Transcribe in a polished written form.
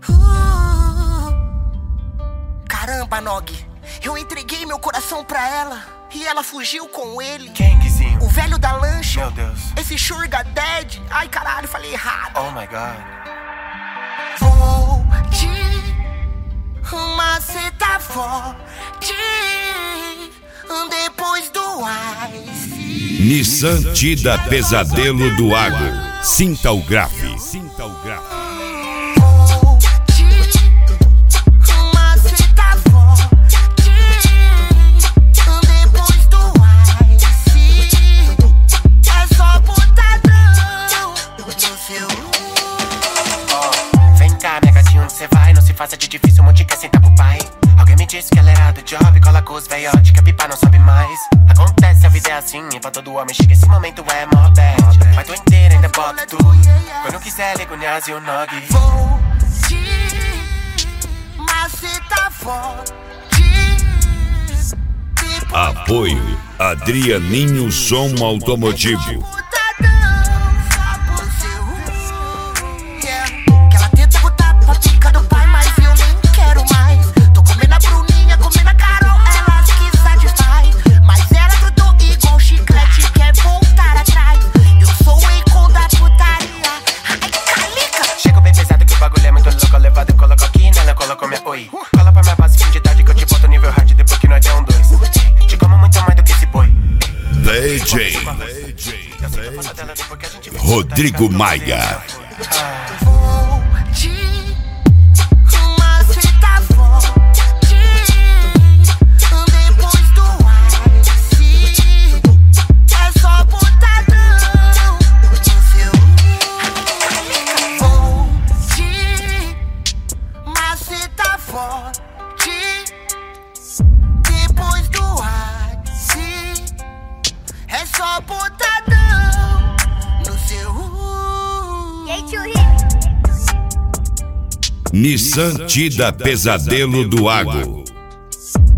Caramba, Nog, eu entreguei meu coração pra ela e ela fugiu com ele. Quem, Guizinho? O velho da lancha. Meu Deus. Esse Sugar Daddy. Ai, caralho, falei errado. Oh my God. Vou te macetar forte depois do ice. Nissan Tida Pesadelo do Agro. Sinta o grave. Sinta o grave. Cê vai, não se faça de difícil, um monte quer sentar pro pai. Alguém me disse que ela era do job, cola com os veiote, que a pipa não sobe mais. Acontece, a vida é assim, e pra todo homem chega esse momento é mó bad. Mas tô inteiro, ainda boto tudo. Quando quiser, ligo o Nias e o Nog. Vou te macetar forte. Apoio Adrianinho Som Automotivo. Cola pra minha base, fim de tarde que eu te boto nível hard depois que nós é um dois. Te como muito mais do que esse boi. DJ Rodrigo Maia. Vou te macetar forte depois do ice. É só botadão no seu. Vou te macetar forte depois do ice. É só botadão no seu. Nissan Tida Pesadelo do Agro.